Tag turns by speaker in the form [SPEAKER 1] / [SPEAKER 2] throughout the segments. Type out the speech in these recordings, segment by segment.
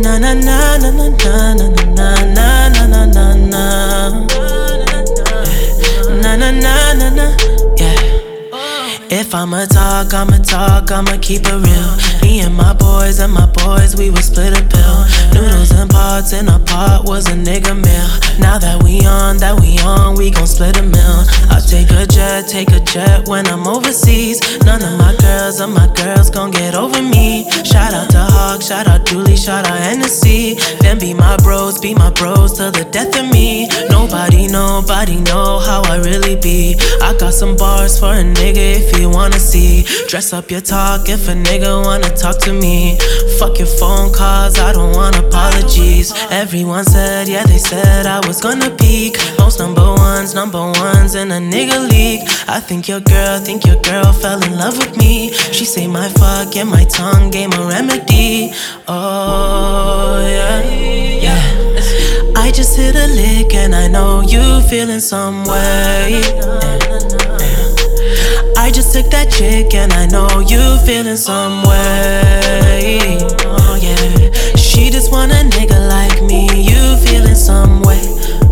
[SPEAKER 1] Na na na na na na na na na na na na na. Na na na na na, yeah. If I'ma talk, I'ma keep it real. Me and my boys, we would split a pill. Noodles and pots in a pot was a nigga meal. Now that we on, we gon' split a meal. I'll take a jet when I'm overseas. None of my girls gon' get over me. Shout out to Hawk, shout out Dooley, shout out Hennessy. Them be my bros till the death of me. Nobody know how I really be. I got some bars for a nigga if you wanna see. Dress up your talk if a nigga wanna talk to me. Fuck your phone calls, I don't want apologies. Everyone said, yeah, they said I was gonna peak. Most number ones in a nigga league. I think your girl fell in love with me. She say my fuck and my tongue gave a remedy. Oh yeah, yeah. I just hit a lick and I know you feeling some way. I just took that chick and I know you feeling some way. Oh yeah. She just want a nigga like me. You feeling some way.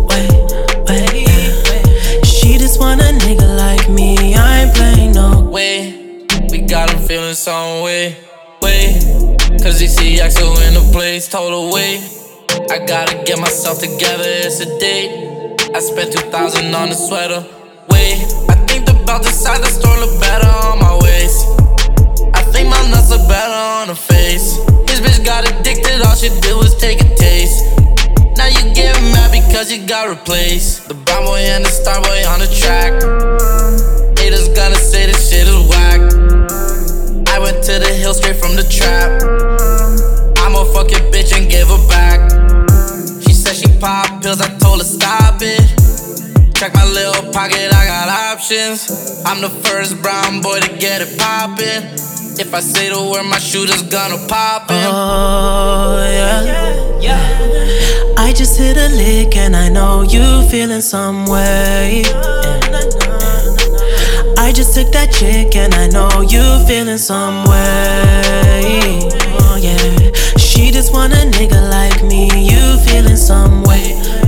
[SPEAKER 1] Yeah. She just want a nigga like me. I ain't playing no
[SPEAKER 2] way. We got him feeling some way. Cause he see Axel in the place, total way. I gotta get myself together, it's a date. I spent 2,000 on the sweater. I think about the side the store look better on my waist. I think my nuts look better on her face. This bitch got addicted, all she did was take a taste. Now you get mad because you got replaced. The brown boy and the star boy on the track. Haters gonna say this shit is whack. I went to the hill straight from the trap. I'ma fuck your bitch and give her back. She said she pop pills, I told her stop it. Check my little pocket, I got options. I'm the first brown boy to get it poppin'. If I say the word, my shooter's gonna pop it.
[SPEAKER 1] Oh yeah. I just hit a lick and I know you feeling some way. I just took that chick and I know you feeling some way. Oh yeah. She just want a nigga like me. You feeling some way.